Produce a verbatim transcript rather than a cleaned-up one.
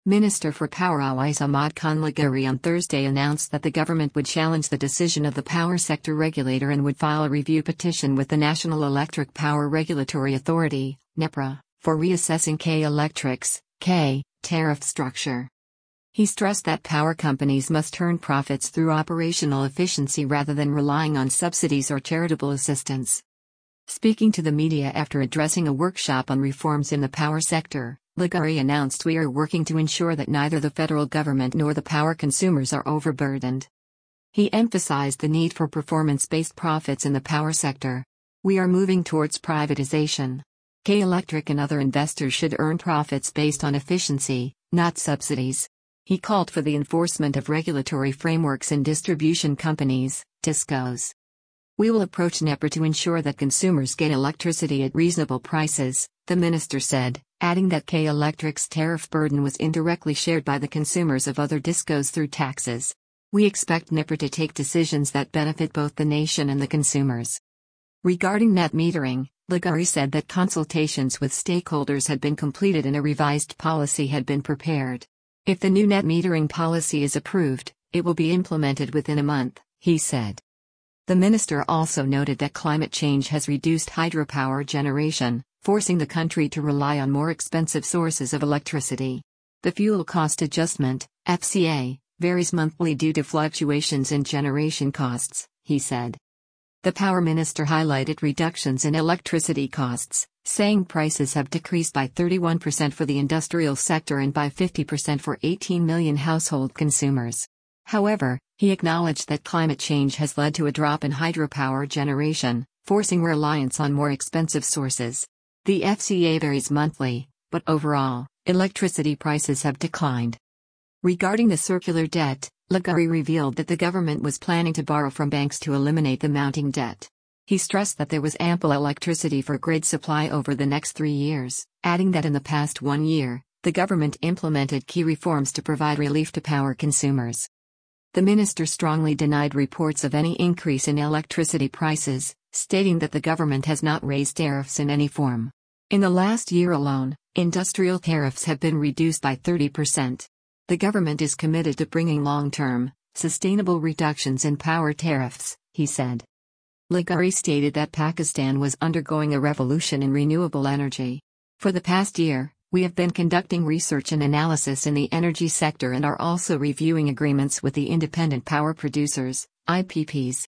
Minister for Power Awais Ahmad Khan Laghari on Thursday announced that the government would challenge the decision of the power sector regulator and would file a review petition with the National Electric Power Regulatory Authority, NEPRA, for reassessing K Electric's K tariff structure. He stressed that power companies must earn profits through operational efficiency rather than relying on subsidies or charitable assistance. Speaking to the media after addressing a workshop on reforms in the power sector, Laghari announced, "We are working to ensure that neither the federal government nor the power consumers are overburdened." He emphasized the need for performance-based profits in the power sector. "We are moving towards privatization. K Electric and other investors should earn profits based on efficiency, not subsidies." He called for the enforcement of regulatory frameworks in distribution companies, DISCOs. "We will approach NEPRA to ensure that consumers get electricity at reasonable prices," the minister said, adding that K Electric's tariff burden was indirectly shared by the consumers of other DISCOs through taxes. "We expect NEPRA to take decisions that benefit both the nation and the consumers." Regarding net metering, Laghari said that consultations with stakeholders had been completed and a revised policy had been prepared. "If the new net metering policy is approved, it will be implemented within a month," he said. The minister also noted that climate change has reduced hydropower generation, forcing the country to rely on more expensive sources of electricity. The fuel cost adjustment, F C A, varies monthly due to fluctuations in generation costs, he said. The power minister highlighted reductions in electricity costs, saying prices have decreased by thirty-one percent for the industrial sector and by fifty percent for eighteen million household consumers. However, he acknowledged that climate change has led to a drop in hydropower generation, forcing reliance on more expensive sources. The F C A varies monthly, but overall, electricity prices have declined. Regarding the circular debt, Laghari revealed that the government was planning to borrow from banks to eliminate the mounting debt. He stressed that there was ample electricity for grid supply over the next three years, adding that in the past one year, the government implemented key reforms to provide relief to power consumers. The minister strongly denied reports of any increase in electricity prices, stating that the government has not raised tariffs in any form. In the last year alone, industrial tariffs have been reduced by thirty percent. The government is committed to bringing long-term, sustainable reductions in power tariffs, he said. Laghari stated that Pakistan was undergoing a revolution in renewable energy. "For the past year, we have been conducting research and analysis in the energy sector and are also reviewing agreements with the independent power producers, I P Ps.